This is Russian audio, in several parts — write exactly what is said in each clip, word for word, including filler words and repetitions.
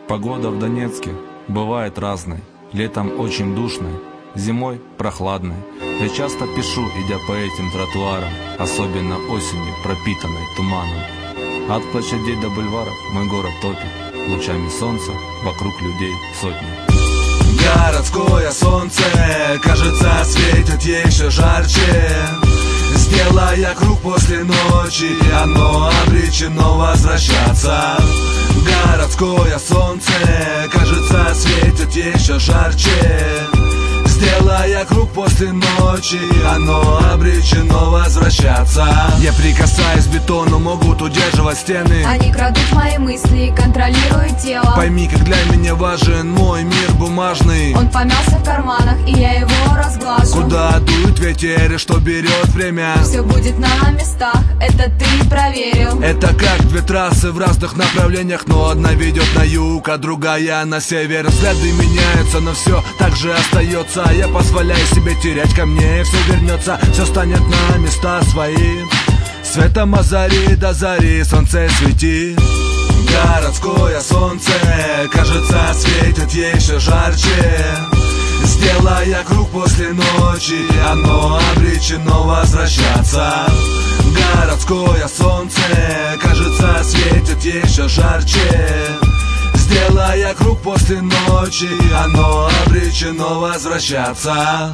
Погода в Донецке бывает разной. Летом очень душной, зимой прохладной. Я часто пишу, идя по этим тротуарам, особенно осенью, пропитанной туманом. От площадей до бульваров мой город топит лучами солнца, вокруг людей сотни. Городское солнце, кажется, светит еще жарче, сделая круг после ночи, оно обречено возвращаться. Городское солнце, кажется, светит еще жарче, сделая круг после ночи, оно обречено возвращаться. Я прикасаюсь к бетону, могут удерживать стены. Они крадут мои мысли, контролируют тело. Пойми, как для меня важен мой мир бумажный. Он помялся в карманах, и я его разглажу. Куда дует ветер и что берет время? Все будет на местах, это ты проверил. Это как две трассы в разных направлениях, но одна ведет на юг, а другая на север. Взгляды меняются, но все так же остается. Я позволяю себе терять, ко мне все вернется, все станет на места свои. Светом от зари до зари солнце свети. Городское солнце, кажется, светит еще жарче, сделая круг после ночи, оно обречено возвращаться. Городское солнце, кажется, светит еще жарче, сделая круг после ночи, оно обречено возвращаться.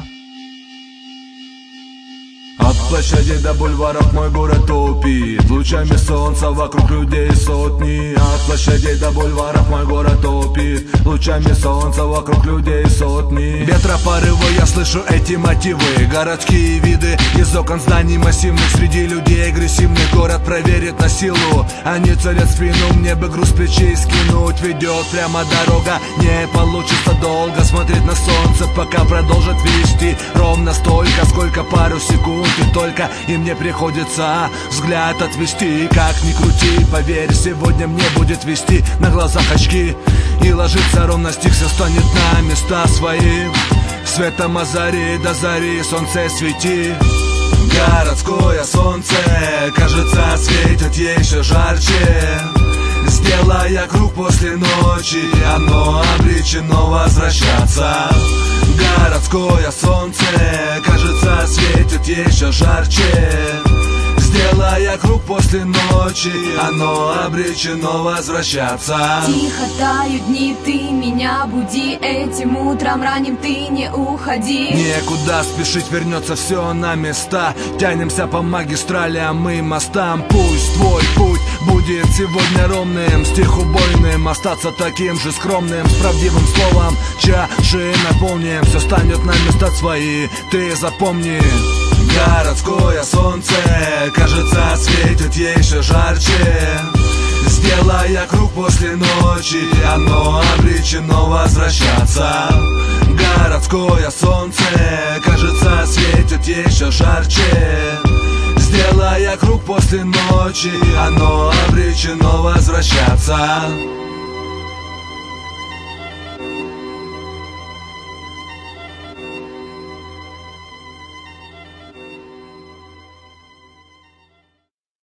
От площади до бульваров мой город топит лучами солнца, вокруг людей сотни. От площадей до бульваров мой город топит лучами солнца, вокруг людей сотни. Ветропорывы, я слышу эти мотивы. Городские виды из окон зданий массивных, среди людей агрессивный. Город проверит на силу, они целят спину. Мне бы груз плечей скинуть, ведет прямо дорога. Не получится долго смотреть на солнце, пока продолжит вести ровно столько, сколько пару секунд. И только и мне приходится взгляд отвести. Как ни крути, поверь, сегодня мне будет вести на глазах очки, и ложится ровно стих, все станет на места свои. Светом от зари до зари солнце свети. Городское солнце, кажется, светит еще жарче, сделая круг после ночи, оно обречено возвращаться. Городское солнце, кажется, светит еще жарче, сделая круг после ночи, оно обречено возвращаться. Тихо тают дни, ты меня буди, этим утром ранним ты не уходи. Некуда спешить, вернется все на места. Тянемся по магистралям и мостам. Пусть твой путь будет сегодня ровным, стих убойным, остаться таким же скромным, с правдивым словом чаши наполним, все станет на места свои, ты запомни. Городское солнце, кажется, светит еще жарче, сделая круг после ночи, оно обречено возвращаться. Городское солнце, кажется, светит еще жарче, сделая круг после ночи, оно обречено возвращаться.